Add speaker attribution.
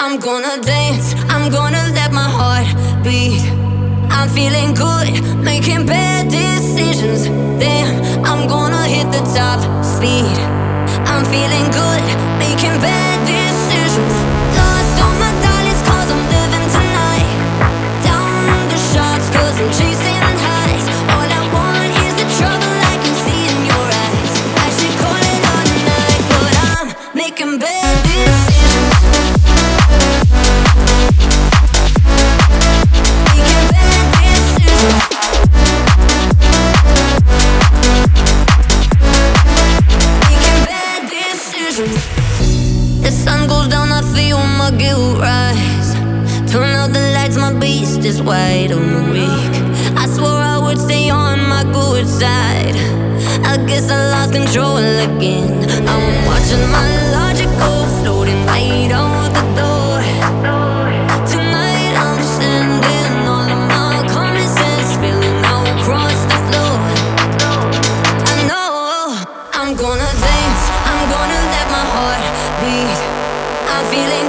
Speaker 1: I'm gonna dance, I'm gonna let my heart beat. I'm feeling good, making bad decisions. Damn, I'm gonna hit the top speed. I'm feeling good, making bad decisions. Lost all my dollars cause I'm living tonight. Down the shots cause I'm chasing highs. All I want is the trouble I can see in your eyes. I should call it all night, but I'm making bad decisions. The sun goes down, I feel my guilt rise. Turn out the lights, my beast is wide awake. I swore I would stay on my good side. I guess I lost control again. I'm watching my logic go floating right out the door. Tonight I'm sending all of my common sense spilling out across the floor. I know I'm gonna dance, I'm gonna let my heart beat. I'm feeling